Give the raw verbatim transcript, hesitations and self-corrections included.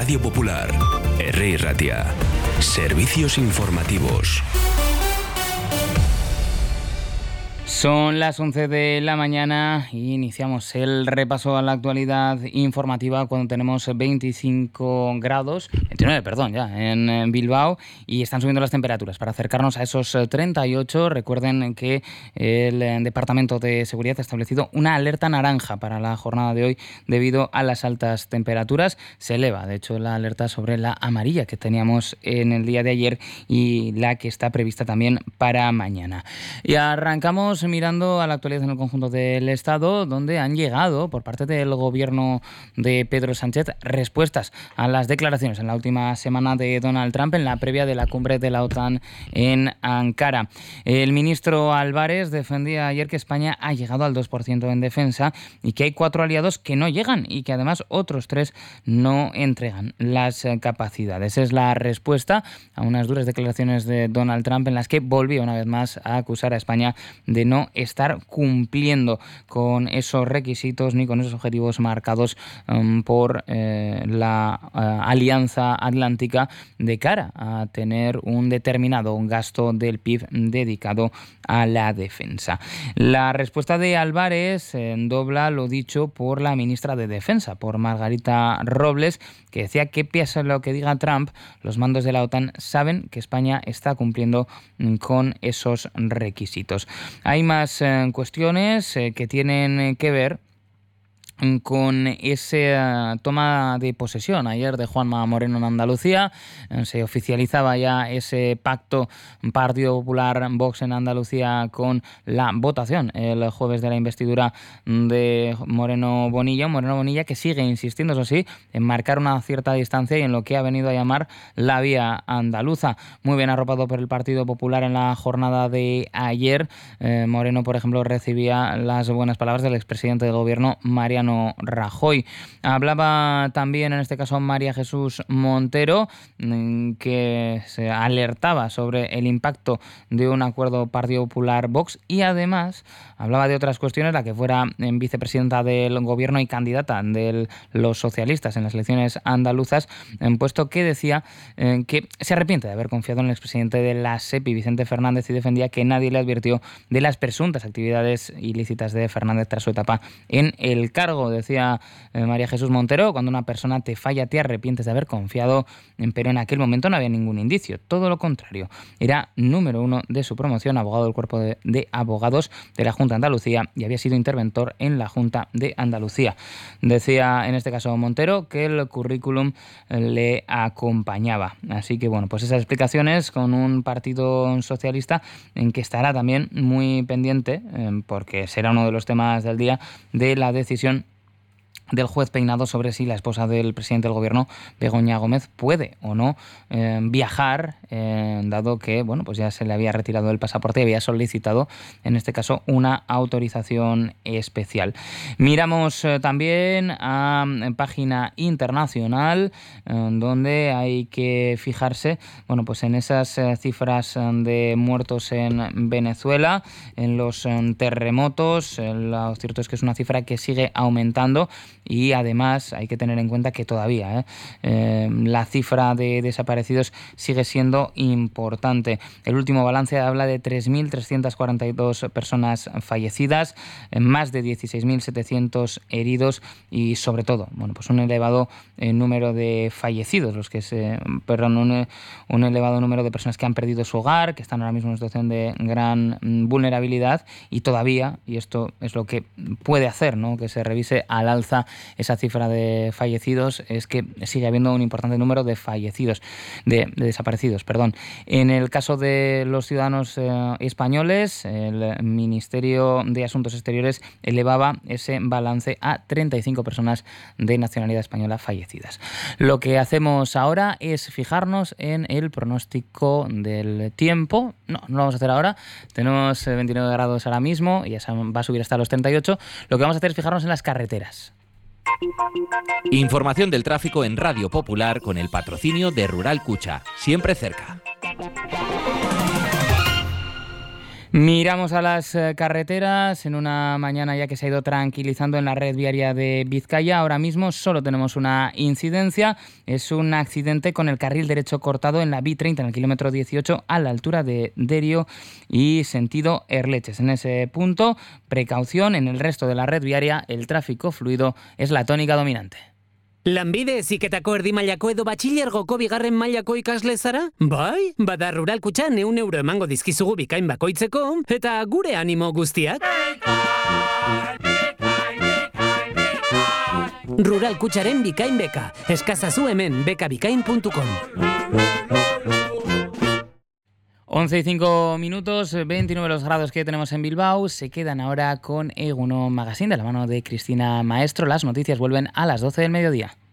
Radio Popular, Herri Ratia. Servicios informativos. Son las once de la mañana y iniciamos el repaso a la actualidad informativa cuando tenemos veinticinco grados, veintinueve, perdón, ya, en Bilbao, y están subiendo las temperaturas para acercarnos a esos treinta y ocho. Recuerden que el Departamento de Seguridad ha establecido una alerta naranja para la jornada de hoy debido a las altas temperaturas. Se eleva, de hecho, la alerta sobre la amarilla que teníamos en el día de ayer y la que está prevista también para mañana. Y arrancamos mirando a la actualidad en el conjunto del Estado, donde han llegado por parte del gobierno de Pedro Sánchez respuestas a las declaraciones en la última semana de Donald Trump en la previa de la cumbre de la OTAN en Ankara. El ministro Álvarez defendía ayer que España ha llegado al dos por ciento en defensa y que hay cuatro aliados que no llegan y que además otros tres no entregan las capacidades. Es la respuesta a unas duras declaraciones de Donald Trump en las que volvió una vez más a acusar a España de no estar cumpliendo con esos requisitos ni con esos objetivos marcados um, por eh, la uh, Alianza Atlántica de cara a tener un determinado gasto del P I B dedicado a la defensa. La respuesta de Álvarez eh, dobla lo dicho por la ministra de Defensa, por Margarita Robles, que decía que pese a lo que diga Trump, los mandos de la OTAN saben que España está cumpliendo con esos requisitos. Hay más eh, cuestiones eh, que tienen que ver con esa toma de posesión ayer de Juanma Moreno en Andalucía. Se oficializaba ya ese pacto Partido Popular Vox en Andalucía con la votación el jueves de la investidura de Moreno Bonilla. Moreno Bonilla que sigue insistiendo, eso sí, en marcar una cierta distancia y en lo que ha venido a llamar la vía andaluza. Muy bien arropado por el Partido Popular en la jornada de ayer. Eh, Moreno, por ejemplo, recibía las buenas palabras del expresidente del gobierno, Mariano Rajoy. Hablaba también en este caso María Jesús Montero, que se alertaba sobre el impacto de un acuerdo Partido Popular Vox y además hablaba de otras cuestiones, la que fuera vicepresidenta del gobierno y candidata de los socialistas en las elecciones andaluzas, puesto que decía eh, que se arrepiente de haber confiado en el expresidente de la SEPI, Vicente Fernández, y defendía que nadie le advirtió de las presuntas actividades ilícitas de Fernández tras su etapa en el cargo. Decía eh, María Jesús Montero, cuando una persona te falla te arrepientes de haber confiado, pero en aquel momento no había ningún indicio, todo lo contrario. Era número uno de su promoción, abogado del Cuerpo de, de Abogados de la Junta de Andalucía y había sido interventor en la Junta de Andalucía. Decía en este caso Montero que el currículum le acompañaba. Así que bueno, pues esas explicaciones con un partido socialista en que estará también muy pendiente, eh, porque será uno de los temas del día, de la decisión del juez Peinado sobre si la esposa del presidente del gobierno, Begoña Gómez, puede o no eh, viajar, eh, dado que bueno, pues ya se le había retirado el pasaporte y había solicitado, en este caso, una autorización especial. Miramos eh, también a eh, página internacional, eh, donde hay que fijarse bueno, pues en esas eh, cifras eh, de muertos en Venezuela, en los eh, terremotos. Eh, lo cierto es que es una cifra que sigue aumentando. Y además hay que tener en cuenta que todavía ¿eh? Eh, la cifra de desaparecidos sigue siendo importante. El último balance habla de tres mil trescientas cuarenta y dos personas fallecidas, más de dieciséis mil setecientos heridos y sobre todo bueno, pues un elevado eh, número de fallecidos, los que se, perdón, un, un elevado número de personas que han perdido su hogar, que están ahora mismo en una situación de gran vulnerabilidad y todavía, y esto es lo que puede hacer, ¿no?, que se revise al alza esa cifra de fallecidos, es que sigue habiendo un importante número de fallecidos, de, de desaparecidos, perdón. En el caso de los ciudadanos eh, españoles, el Ministerio de Asuntos Exteriores elevaba ese balance a treinta y cinco personas de nacionalidad española fallecidas. Lo que hacemos ahora es fijarnos en el pronóstico del tiempo. No, no lo vamos a hacer ahora. Tenemos veintinueve grados ahora mismo y ya va a subir hasta los treinta y ocho. Lo que vamos a hacer es fijarnos en las carreteras. Información del tráfico en Radio Popular con el patrocinio de Rural Cucha, siempre cerca. Miramos a las carreteras en una mañana ya que se ha ido tranquilizando en la red viaria de Vizcaya. Ahora mismo solo tenemos una incidencia. Es un accidente con el carril derecho cortado en la B treinta, en el kilómetro dieciocho, a la altura de Derio y sentido Erleches. En ese punto, precaución. En el resto de la red viaria, el tráfico fluido es la tónica dominante. Lanbide heziketako erdi mailako edo batxilergoko bigarren mailako ikasle zara? Bai, bada Rural Kutxan ehun euro emango dizkizugu bikain bakoitzeko, eta gure animo guztiak. Rural Kutxaren bikain beka. Eskazazu hemen bekabikain puntu com. once y cinco minutos, veintinueve los grados que tenemos en Bilbao. Se quedan ahora con Egunon Magazine, de la mano de Cristina Maestro. Las noticias vuelven a las doce del mediodía.